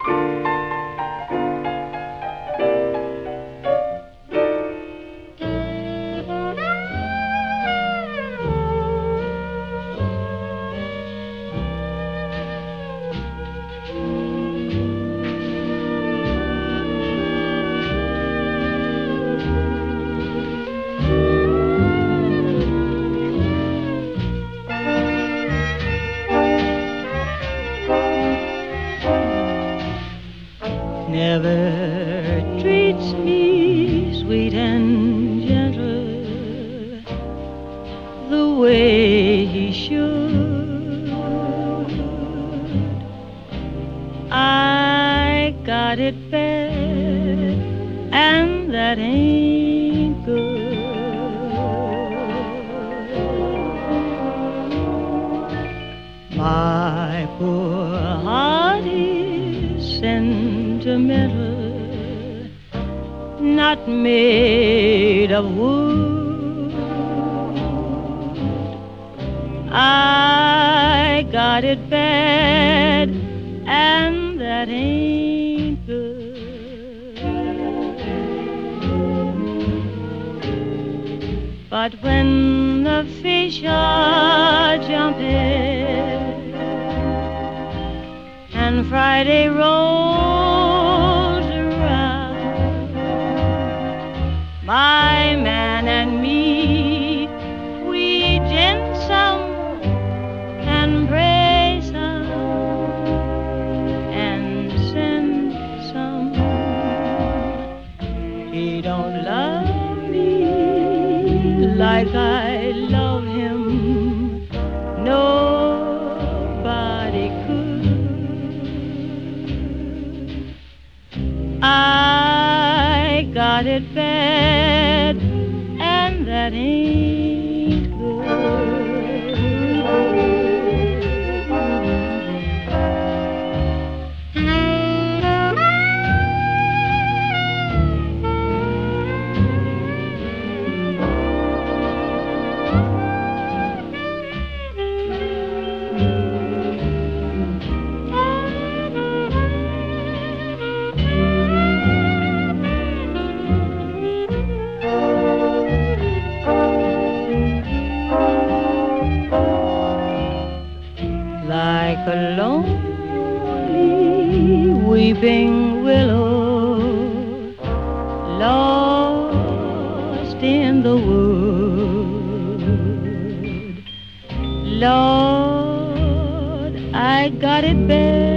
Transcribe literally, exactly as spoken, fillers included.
Never treats me sweet and gentle the way he should. I got it bad, and that ain't good. My poor heart is sentimental, not made of wood. I got it bad, and that ain't good. But when the fish are jumping and Friday rolls around, my man and me, we gin some and pray some and send some. He don't love me like I love him, nobody could. I got it bad, and that ain't good. Like a lonely weeping willow lost in the wood, Lord, I got it bad,